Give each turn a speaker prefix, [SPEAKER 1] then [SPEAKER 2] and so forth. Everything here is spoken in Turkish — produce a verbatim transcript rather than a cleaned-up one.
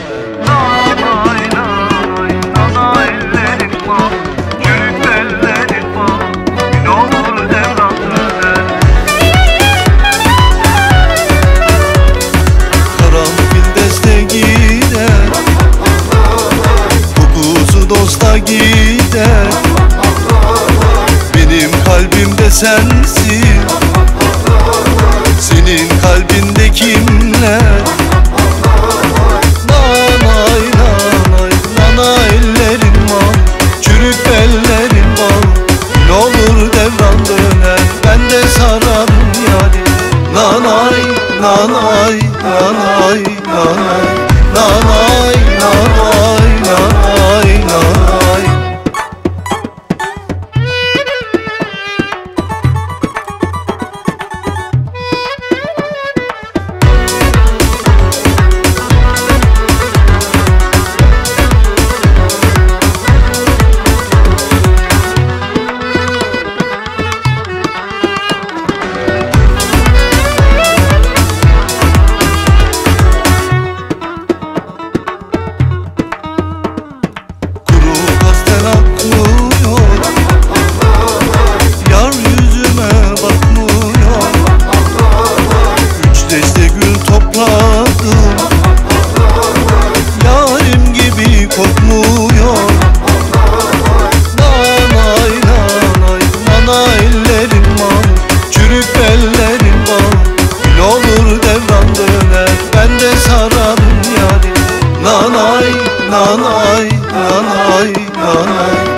[SPEAKER 1] Nanay nanay nana ellerin bal, çürük ellerin bal, gün olur devran döner.
[SPEAKER 2] Karanfil deste gider, kokusu dosta gider. Benim kalbimde sensin, senin kalbinde kimler? Nanay nanay nana ellerin mal, çürük ellerin bal, ne olur devran döner, ben de sararım yani. Nanay nanay nanay nanay nanay nanay nanay nanay. Yarim gibi kokmuyor. Nanay nanay nana ellerin mal, çürük ellerin bal, ne olur devran döner, ben de sararım yani. Nanay nanay nanay nanay.